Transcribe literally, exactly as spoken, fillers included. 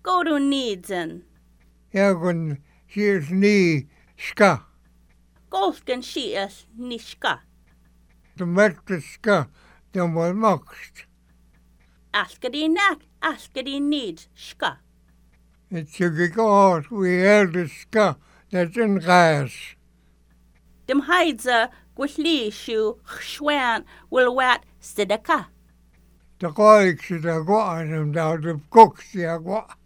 Go to Needsen. Jagon sies nie ska. Golfken sies niska. De mette ska, den var makst. Askedi nak, askedi needs ska. Het sjuk out, we helde ska, dat een gas. Dem heidze gwllishu chwan wil wat sidaka. De goik ze daar gaan, en daar de koks ja gaan.